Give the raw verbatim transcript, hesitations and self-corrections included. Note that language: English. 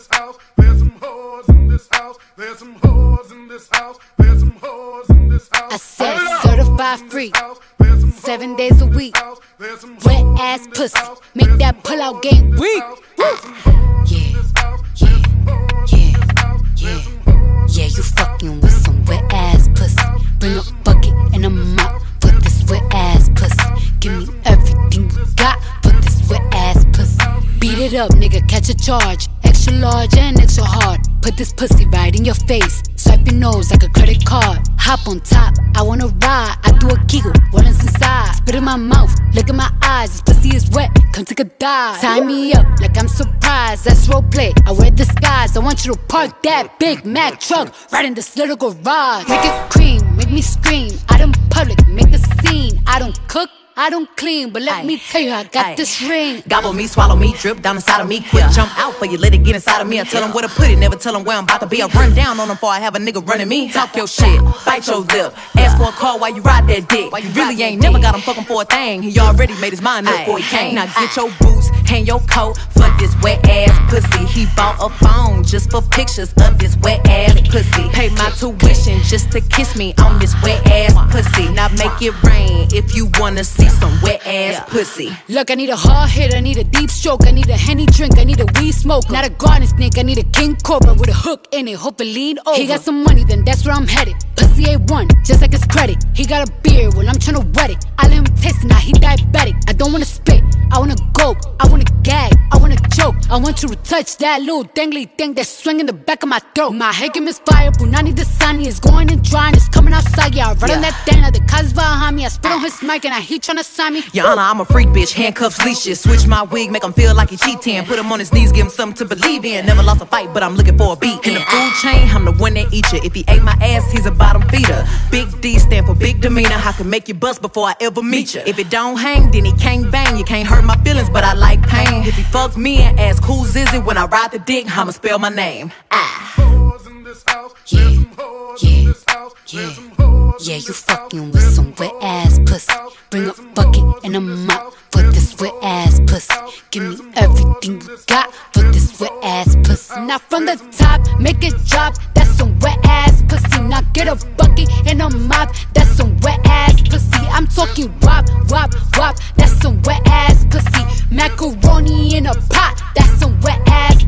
this house. There's some whores in this house. There's some whores in this house. There's some whores in this house. I said certified free, seven days a week. Wet ass pussy, make that pull out game weak. Yeah, yeah, yeah, yeah. Yeah, you fucking with some wet ass pussy. Bring a bucket and a mop for this wet ass pussy. Give me everything you got for this wet ass pussy. Beat it up, nigga, catch a charge. Extra large and extra hard. Put this pussy right in your face. Swipe your nose like a credit card. Hop on top, I wanna ride. I do a giggle, what is inside? Spit in my mouth, look in my eyes. This pussy is wet, come take a dive. Tie me up like I'm surprised, that's roleplay. I wear disguise, I want you to park that Big Mac truck right in this little garage. Make it cream, make me scream. Out in public, make a scene. I don't cook, I don't clean, but let Aye. me tell you, I got Aye. this ring. Gobble me, swallow me, drip down inside of me. Quick yeah. jump out for you, let it get inside of me. I tell them where to put it, never tell them where I'm about to be. I run down on them before I have a nigga running me. Talk your shit, bite your lip. Ask for a call while you ride that dick. You really ain't never got him fucking for a thing. He already made his mind up before he came. Now get your boots, hang your coat for this wet ass pussy. He bought a phone just for pictures of this wet ass pussy. Pay my tuition just to kiss me on this wet ass pussy. Now make it rain if you wanna see some wet ass Yeah. pussy. Look, I need a hard hit, I need a deep stroke, I need a Henny drink, I need a weed smoke. Not a garden snake, I need a king cobra with a hook in it, hope it lean over. He got some money, then that's where I'm headed. Pussy A one, just like his credit. He got a beard, well I'm tryna wet it. I let him taste it, now he diabetic. I don't wanna spit, I wanna go, I wanna gag, I wanna choke. I want you to touch that little dangly thing that's swinging the back of my throat. My head can misfire, Punani the sunny is going and drying, it's coming outside. Yeah, I run yeah. on that thing, now the cuz behind me. I spit on his mic and I he tryna sign me. Your Honor, I'm a freak bitch, handcuffs, leashes. Switch my wig, make him feel like he cheating. Put him on his knees, give him something to believe in. Never lost a fight, but I'm looking for a beat. In the food chain, I'm the one that eat you. If he ate my ass, he's a bottom feeder. Big D stand for big demeanor. I can make you bust before I ever meet you. If it don't hang, then he can't bang. You can't hurt my feelings, but I like pain. If he fuck me and ask who's is it when I ride the dick, I'ma spell my name. Ah. Yeah, yeah, yeah. Yeah, you fucking with some wet ass pussy. Bring a bucket and a mop for this wet ass pussy. Give me everything you got for this wet ass pussy. Now from the top, make it drop. That's some wet ass pussy. Now get a bucket and a mop. That's some wet ass pussy. I'm talking wop, wop, wop. That's some wet ass pussy. Macaroni in a pot. That's some wet ass